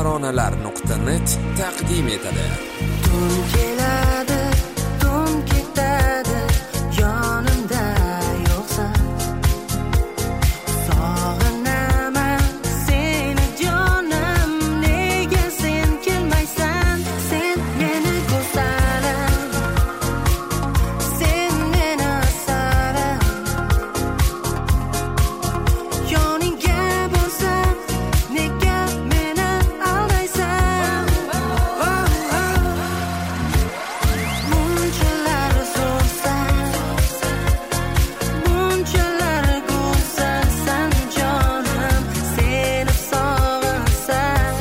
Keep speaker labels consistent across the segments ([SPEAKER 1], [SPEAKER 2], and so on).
[SPEAKER 1] taronalar.net taqdim etadi.
[SPEAKER 2] Tun keladi, tun ketadi, yonimda yo'qsan. Sog'inaman seni jonim, nega sen kelmaysan? Sen meni go'zalim, sen meni asarim. Yoningga bo'lsam, nega meni aldaysan? Bunchalar zo'rsan, bunchalar go'zalsan jonim, seni sog'insam.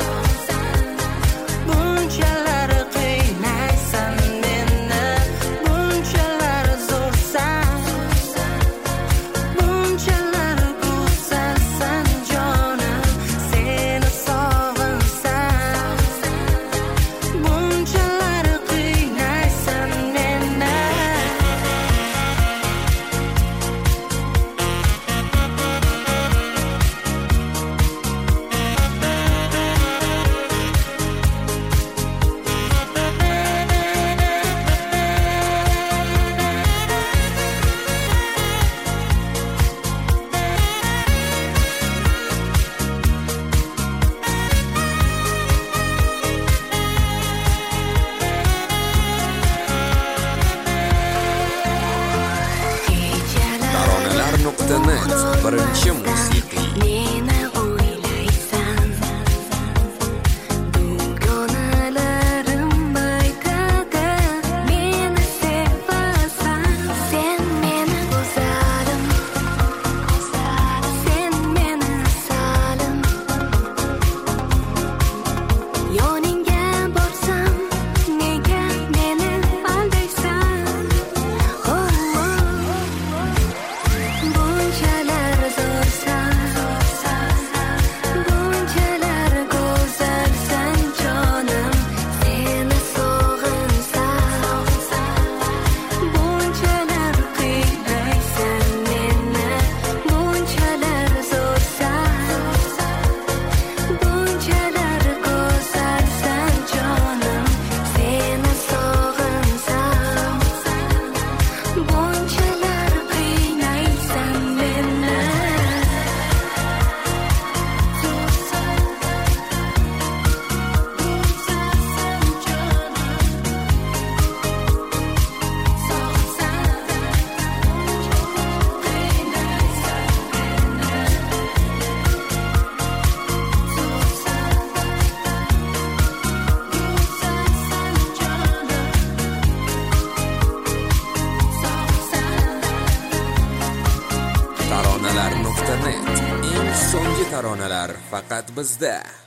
[SPEAKER 2] Bunchalar qiynaysan meni, bunchalar zo'rsan, bunchalar go'zalsan jonim, seni sog'insam. Bunchalar qiynaysan meni.
[SPEAKER 1] Taronalar.net birinchi musiqiy
[SPEAKER 2] Meni o'ylaysan, dugonalarim aytadi, meni sevasan. Sen meni go'zalim, sen meni asalim. Yoningga borsam, nega meni aldaysan? Bunchalar zo'rsan, bunchalar go'zalsan jonim, seni sog'insam. Bunchalar qiynaysan meni, bunchalar zo'rsan, bunchalar go'zalsan jonim, seni sog'insam. Bunchalar qiynaysan meni.
[SPEAKER 1] taronalar.net eng so'nggi taronalar faqat bizda.